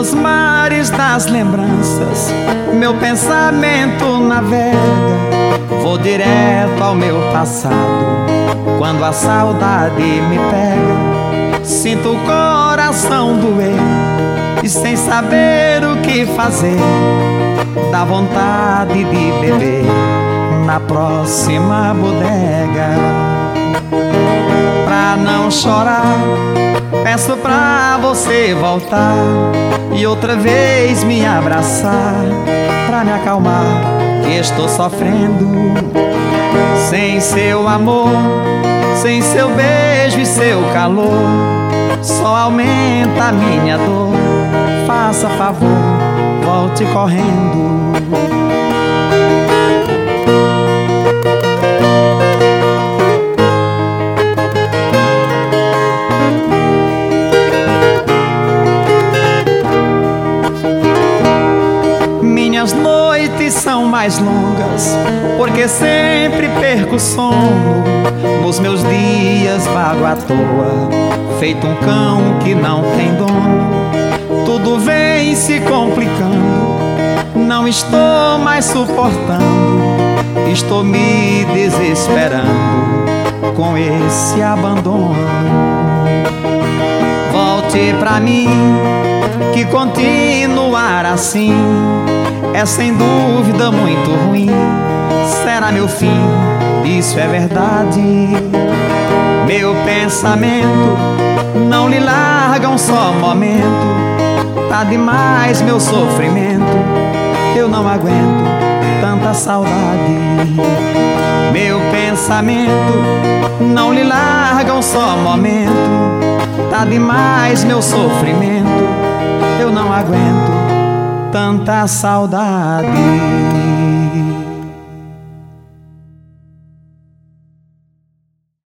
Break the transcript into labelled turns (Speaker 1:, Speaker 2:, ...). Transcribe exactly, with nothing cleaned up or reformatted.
Speaker 1: Nos mares das lembranças meu pensamento navega. Vou direto ao meu passado quando a saudade me pega. Sinto o coração doer e sem saber o que fazer, dá vontade de beber na próxima bodega. Pra não chorar, peço pra você voltar e outra vez me abraçar, pra me acalmar, que estou sofrendo sem seu amor, sem seu beijo e seu calor. Só aumenta a minha dor. Faça favor, volte correndo. Minhas noites são mais longas porque sempre perco o sono. Nos meus dias vago à toa, feito um cão que não tem dono. Tudo vem se complicando, não estou mais suportando, estou me desesperando com esse abandono. Volte pra mim, que continuar assim é sem dúvida muito ruim. Será meu fim, isso é verdade. Meu pensamento não lhe larga um só momento. Tá demais meu sofrimento, eu não aguento tanta saudade. Meu pensamento não lhe larga um só momento. Tá demais meu sofrimento, eu não aguento tanta saudade.